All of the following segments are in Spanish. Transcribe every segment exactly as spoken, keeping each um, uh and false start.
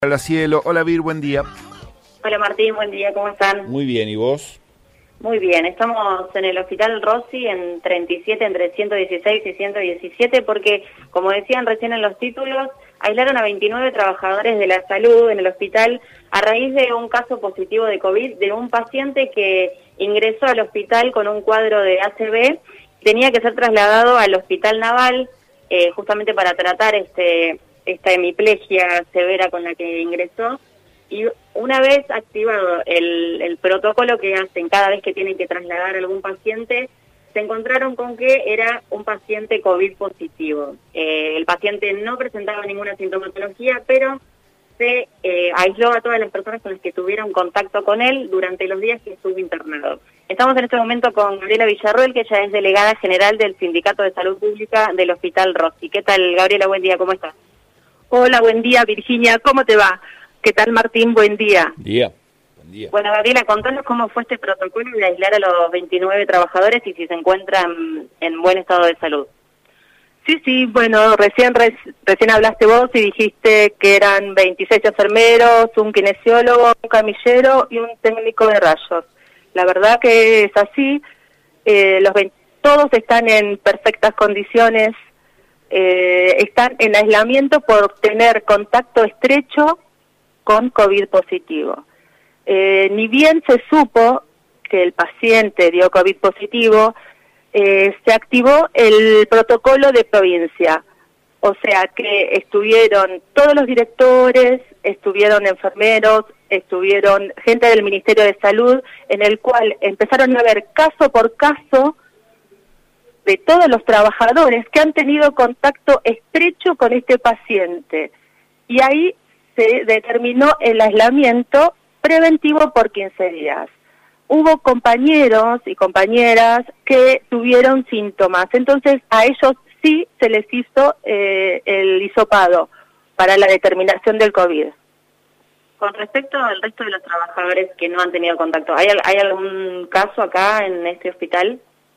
Hola Cielo, hola Vir, buen día. Hola Martín, buen día, ¿cómo están? Muy bien, ¿y vos? Muy bien, estamos en el Hospital Rossi en treinta y siete, entre ciento dieciséis y ciento diecisiete, porque, como decían recién en los títulos, aislaron a veintinueve trabajadores de la salud en el hospital a raíz de un caso positivo de COVID de un paciente que ingresó al hospital con un cuadro de A C V, tenía que ser trasladado al Hospital Naval, eh, justamente para tratar este esta hemiplegia severa con la que ingresó. Y una vez activado el, el protocolo que hacen cada vez que tienen que trasladar a algún paciente, se encontraron con que era un paciente COVID positivo. Eh, el paciente no presentaba ninguna sintomatología, pero se eh, aisló a todas las personas con las que tuvieron contacto con él durante los días que estuvo internado. Estamos en este momento con Gabriela Villarroel, que ella es delegada general del Sindicato de Salud Pública del Hospital Rossi. ¿Qué tal, Gabriela? Buen día, ¿cómo estás? Hola, buen día, Virginia, ¿cómo te va? ¿Qué tal, Martín? Buen día. Día. Buen día. Bueno, Gabriela, contanos cómo fue este protocolo de aislar a los veintinueve trabajadores y si se encuentran en buen estado de salud. Sí, sí, bueno, recién re, recién hablaste vos y dijiste que eran veintiséis enfermeros, un kinesiólogo, un camillero y un técnico de rayos. La verdad que es así, eh, los veinte, todos están en perfectas condiciones, eh, están en aislamiento por tener contacto estrecho con COVID positivo. Eh, ni bien se supo que el paciente dio COVID positivo, eh, se activó el protocolo de provincia, o sea que estuvieron todos los directores, estuvieron enfermeros, estuvieron gente del Ministerio de Salud, en el cual empezaron a ver caso por caso de todos los trabajadores que han tenido contacto estrecho con este paciente, y ahí se determinó el aislamiento preventivo por quince días. Hubo compañeros y compañeras que tuvieron síntomas, entonces a ellos sí se les hizo eh, el hisopado para la determinación del COVID. Con respecto al resto de los trabajadores que no han tenido contacto, ¿hay, hay algún caso acá en este hospital?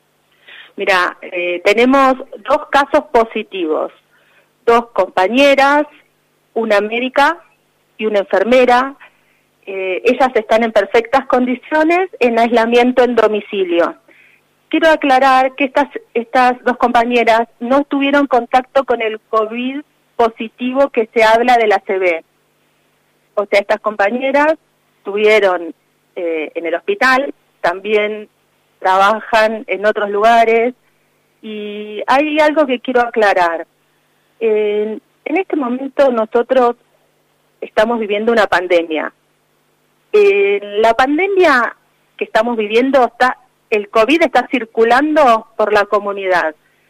Mira, eh, tenemos dos casos positivos, dos compañeras, una médica y una enfermera. Eh, ellas están en perfectas condiciones en aislamiento en domicilio. Quiero aclarar que estas, estas dos compañeras no tuvieron contacto con el COVID positivo que se habla del A C V. O sea, estas compañeras estuvieron eh, en el hospital, también trabajan en otros lugares, y hay algo que quiero aclarar. Eh, en este momento nosotros estamos viviendo una pandemia. Eh, la pandemia que estamos viviendo, está, el COVID está circulando por la comunidad.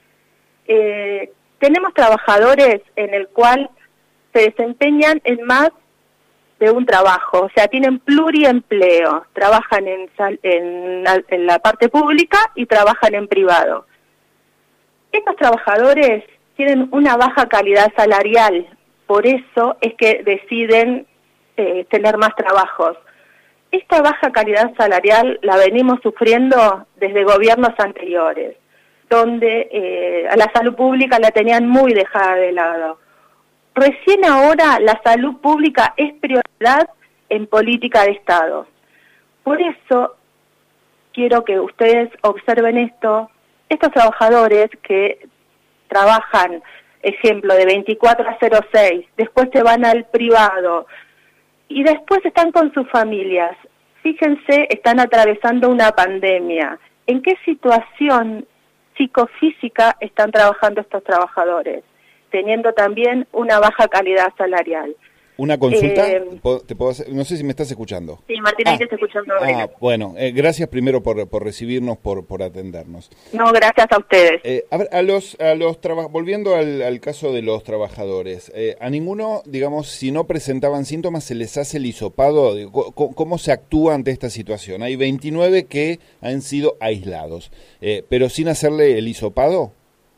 Eh, tenemos trabajadores en el cual se desempeñan en más de un trabajo, o sea, tienen pluriempleo, trabajan en, en, en la parte pública y trabajan en privado. Estos trabajadores tienen una baja calidad salarial, por eso es que deciden eh, tener más trabajos. Esta baja calidad salarial la venimos sufriendo desde gobiernos anteriores, donde eh, a la salud pública la tenían muy dejada de lado. Recién ahora la salud pública es prioridad en política de Estado. Por eso quiero que ustedes observen esto. Estos trabajadores que trabajan, ejemplo, de veinticuatro a cero seis, después se van al privado y después están con sus familias. Fíjense, están atravesando una pandemia. ¿En qué situación psicofísica están trabajando estos trabajadores? Teniendo también una baja calidad salarial. Una consulta, eh, ¿te puedo hacer? No sé si me estás escuchando. Sí, Martín, ahí te estoy escuchando. Ah, bueno, eh, gracias primero por, por recibirnos, por, por atendernos. No, gracias a ustedes. Eh, a, ver, a los, a los traba- volviendo al, al caso de los trabajadores, eh, a ninguno, digamos, si no presentaban síntomas, se les hace el hisopado. Digo, ¿cómo, ¿Cómo se actúa ante esta situación? Hay veintinueve que han sido aislados, eh, pero sin hacerle el hisopado.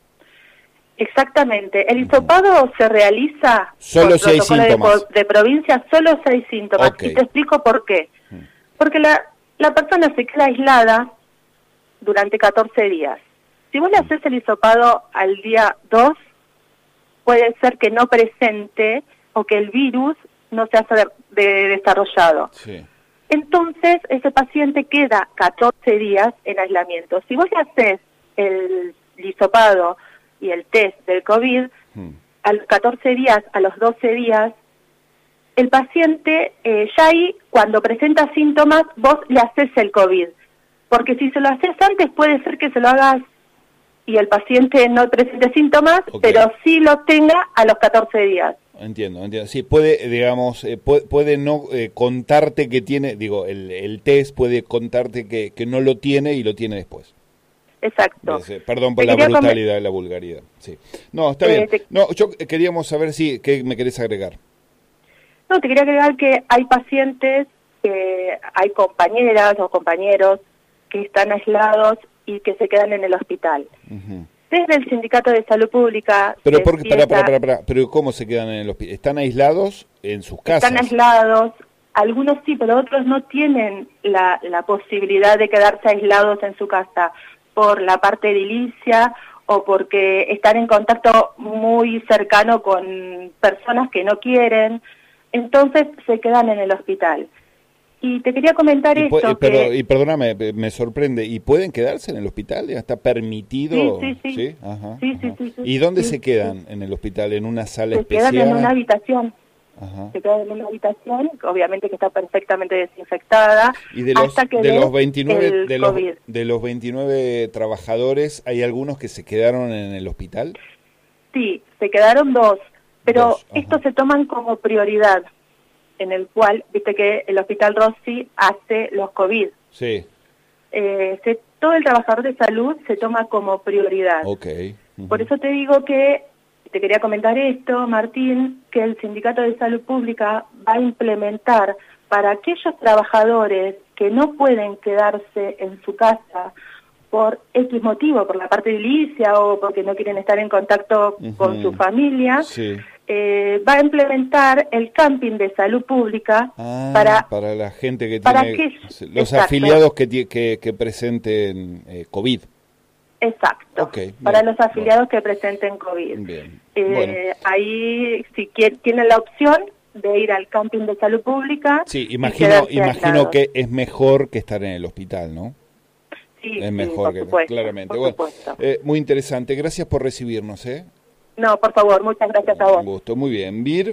Exactamente. El hisopado se realiza solo por si hay protocolo síntomas. De, de provincia, solo si hay síntomas. Okay. Y te explico por qué. Porque la, la persona se queda aislada durante catorce días. Si vos le haces el hisopado al día dos, puede ser que no presente o que el virus no se ha de, desarrollado. Sí. Entonces, ese paciente queda catorce días en aislamiento. Si vos le haces el hisopado y el test del COVID, hmm. a los catorce días, a los doce días, el paciente, eh, ya ahí, cuando presenta síntomas, vos le haces el COVID. Porque si se lo haces antes, puede ser que se lo hagas y el paciente no presente síntomas, okay. pero sí lo tenga a los catorce días. Entiendo, entiendo. Sí, puede, digamos, eh, puede, puede no eh, contarte que tiene, digo, el, el test puede contarte que, que no lo tiene y lo tiene después. Exacto. Eh, perdón por la brutalidad y la vulgaridad. Sí. No, está eh, bien. Te... No, yo queríamos saber si, ¿qué me querés agregar? No, te quería agregar que hay pacientes, que hay compañeras o compañeros que están aislados y que se quedan en el hospital. Uh-huh. Desde el Sindicato de Salud Pública... Pero, por, empieza, para, para, para, para, pero ¿cómo se quedan en el hospital? ¿Están aislados en sus casas? Están aislados, algunos sí, pero otros no tienen la, la posibilidad de quedarse aislados en su casa por la parte edilicia o porque están en contacto muy cercano con personas que no quieren, entonces se quedan en el hospital. Y te quería comentar y esto. Y, pero, y perdóname, me sorprende. ¿Y pueden quedarse en el hospital? ¿Ya está permitido? Sí, sí, sí. ¿Sí? Ajá, sí, ajá. Sí, sí, sí, ¿Y dónde sí, se quedan sí. en el hospital? ¿En una sala se especial? Se quedan en una habitación. Ajá. Se quedan en una habitación, obviamente que está perfectamente desinfectada. ¿Y de los, hasta que de los veintinueve de los, COVID. de los veintinueve trabajadores, hay algunos que se quedaron en el hospital? Sí, se quedaron dos, pero dos, estos se toman como prioridad, en el cual, viste que el Hospital Rossi hace los COVID. Sí. Eh, se, todo el trabajador de salud se toma como prioridad. Okay. Uh-huh. Por eso te digo que, te quería comentar esto, Martín, que el Sindicato de Salud Pública va a implementar para aquellos trabajadores que no pueden quedarse en su casa por X motivo, por la parte edilicia o porque no quieren estar en contacto uh-huh. con su familia, sí. Eh, va a implementar el camping de salud pública ah, para para la gente que para tiene que, los exacto. afiliados que, que, que presenten eh, COVID. Exacto, okay, para bien, los afiliados bueno. que presenten COVID. Bien. Eh, Bueno. Ahí, si quieren, tienen la opción de ir al camping de salud pública. Sí, imagino, imagino que es mejor que estar en el hospital, ¿no? Sí, es mejor sí, por que supuesto, claramente. Por bueno, supuesto. Eh, muy interesante. Gracias por recibirnos, ¿eh? No, por favor, muchas gracias a vos. Un gusto, muy bien. ¿Vir?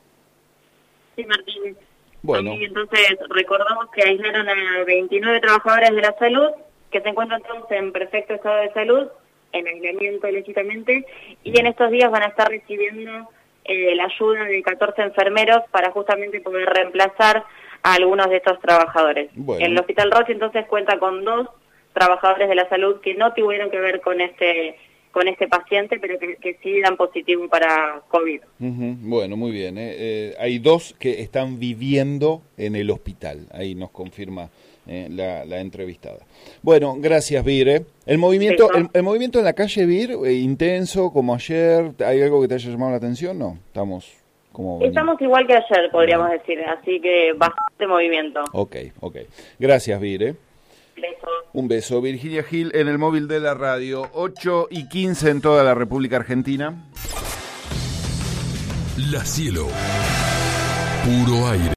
Sí, Martín. Bueno. Y entonces recordamos que aislaron a veintinueve trabajadores de la salud que se encuentran todos en perfecto estado de salud, en aislamiento legítimamente, y en estos días van a estar recibiendo eh, la ayuda de catorce enfermeros para justamente poder reemplazar a algunos de estos trabajadores. Bueno. El Hospital Rossi entonces cuenta con dos trabajadores de la salud que no tuvieron que ver con este con este paciente, pero que, que sí dan positivo para COVID. Uh-huh. Bueno, muy bien. ¿eh? Eh, hay dos que están viviendo en el hospital. Ahí nos confirma eh, la, la entrevistada. Bueno, gracias, Vir. ¿eh? El movimiento el, el movimiento en la calle, Vir, eh, intenso, como ayer. ¿Hay algo que te haya llamado la atención? No, estamos como... Estamos igual que ayer, podríamos bueno. decir. Así que bastante movimiento. Ok, ok. Gracias, Vir. ¿eh? Beso. Un beso. Virginia Gil en el móvil de la radio. ocho y quince en toda la República Argentina. La Cielo. Puro aire.